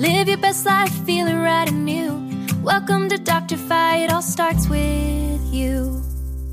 Live your best life, feeling right and new. Welcome to Dr. Fi, it all starts with you.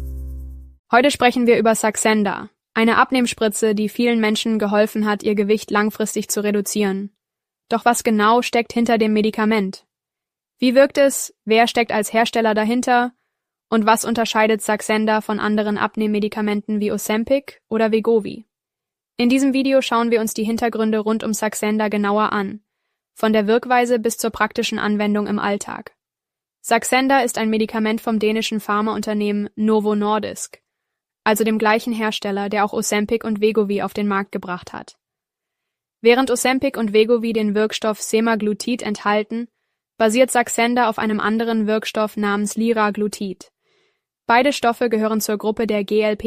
Heute sprechen wir über Saxenda, eine Abnehmspritze, die vielen Menschen geholfen hat, ihr Gewicht langfristig zu reduzieren. Doch was genau steckt hinter dem Medikament? Wie wirkt es? Wer steckt als Hersteller dahinter? Und was unterscheidet Saxenda von anderen Abnehmmedikamenten wie Ozempic oder Wegovy? In diesem Video schauen wir uns die Hintergründe rund um Saxenda genauer an, von der Wirkweise bis zur praktischen Anwendung im Alltag. Saxenda ist ein Medikament vom dänischen Pharmaunternehmen Novo Nordisk, also dem gleichen Hersteller, der auch Ozempic und Wegovy auf den Markt gebracht hat. Während Ozempic und Wegovy den Wirkstoff Semaglutid enthalten, basiert Saxenda auf einem anderen Wirkstoff namens Liraglutid. Beide Stoffe gehören zur Gruppe der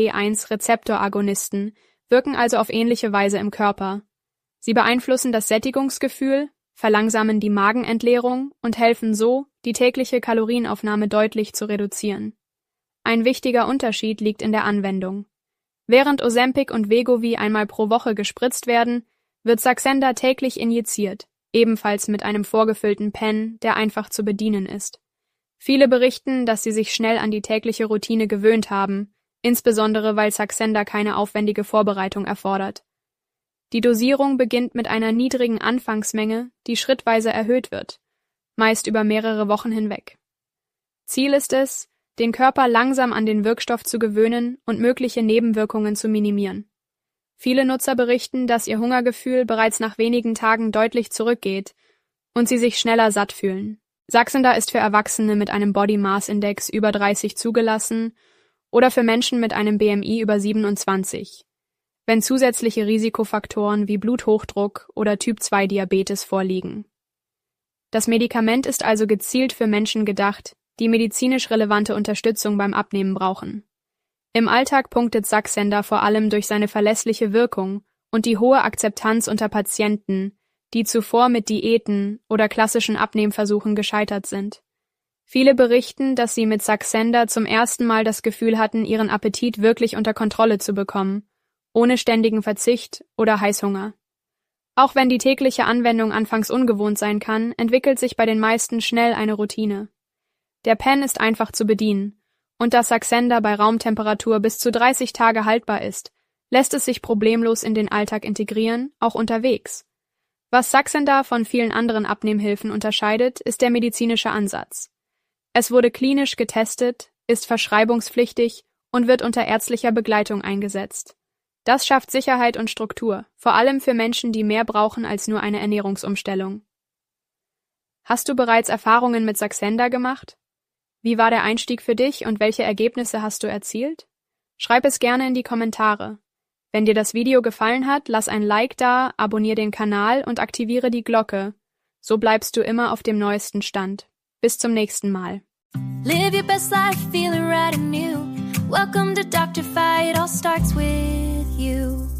GLP-1-Rezeptoragonisten, wirken also auf ähnliche Weise im Körper. Sie beeinflussen das Sättigungsgefühl, verlangsamen die Magenentleerung und helfen so, die tägliche Kalorienaufnahme deutlich zu reduzieren. Ein wichtiger Unterschied liegt in der Anwendung. Während Ozempic und Wegovy einmal pro Woche gespritzt werden, wird Saxenda täglich injiziert, ebenfalls mit einem vorgefüllten Pen, der einfach zu bedienen ist. Viele berichten, dass sie sich schnell an die tägliche Routine gewöhnt haben, insbesondere weil Saxenda keine aufwendige Vorbereitung erfordert. Die Dosierung beginnt mit einer niedrigen Anfangsmenge, die schrittweise erhöht wird, meist über mehrere Wochen hinweg. Ziel ist es, den Körper langsam an den Wirkstoff zu gewöhnen und mögliche Nebenwirkungen zu minimieren. Viele Nutzer berichten, dass ihr Hungergefühl bereits nach wenigen Tagen deutlich zurückgeht und sie sich schneller satt fühlen. Saxenda ist für Erwachsene mit einem Body Mass Index über 30 zugelassen oder für Menschen mit einem BMI über 27, wenn zusätzliche Risikofaktoren wie Bluthochdruck oder Typ-2-Diabetes vorliegen. Das Medikament ist also gezielt für Menschen gedacht, die medizinisch relevante Unterstützung beim Abnehmen brauchen. Im Alltag punktet Saxenda vor allem durch seine verlässliche Wirkung und die hohe Akzeptanz unter Patienten, die zuvor mit Diäten oder klassischen Abnehmversuchen gescheitert sind. Viele berichten, dass sie mit Saxenda zum ersten Mal das Gefühl hatten, ihren Appetit wirklich unter Kontrolle zu bekommen, ohne ständigen Verzicht oder Heißhunger. Auch wenn die tägliche Anwendung anfangs ungewohnt sein kann, entwickelt sich bei den meisten schnell eine Routine. Der Pen ist einfach zu bedienen, und da Saxenda bei Raumtemperatur bis zu 30 Tage haltbar ist, lässt es sich problemlos in den Alltag integrieren, auch unterwegs. Was Saxenda von vielen anderen Abnehmhilfen unterscheidet, ist der medizinische Ansatz. Es wurde klinisch getestet, ist verschreibungspflichtig und wird unter ärztlicher Begleitung eingesetzt. Das schafft Sicherheit und Struktur, vor allem für Menschen, die mehr brauchen als nur eine Ernährungsumstellung. Hast du bereits Erfahrungen mit Saxenda gemacht? Wie war der Einstieg für dich und welche Ergebnisse hast du erzielt? Schreib es gerne in die Kommentare. Wenn dir das Video gefallen hat, lass ein Like da, abonniere den Kanal und aktiviere die Glocke. So bleibst du immer auf dem neuesten Stand. Bis zum nächsten Mal. Live your best life, feeling right and new. Welcome to Dr. Fi, it all starts with you.